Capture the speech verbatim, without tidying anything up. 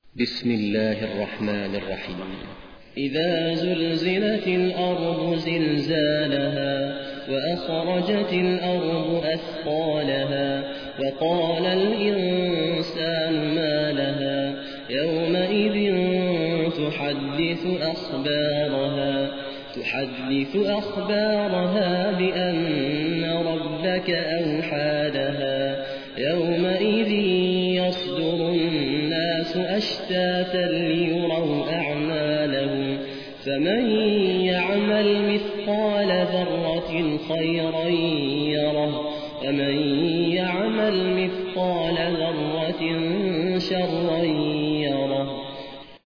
بسم الله الرحمن الرحيم. إذا زلزلت الأرض زلزالها وأخرجت الأرض أثقالها وقال الإنسان ما لها يومئذ تحدث أخبارها تحدث أخبارها بأن ربك أوحى لها يومئذ يصدر الناس أشتاتا ليروا أعمالهم فمن يعمل مثقال ذرة خيرا يره ومن يعمل مثقال ذرة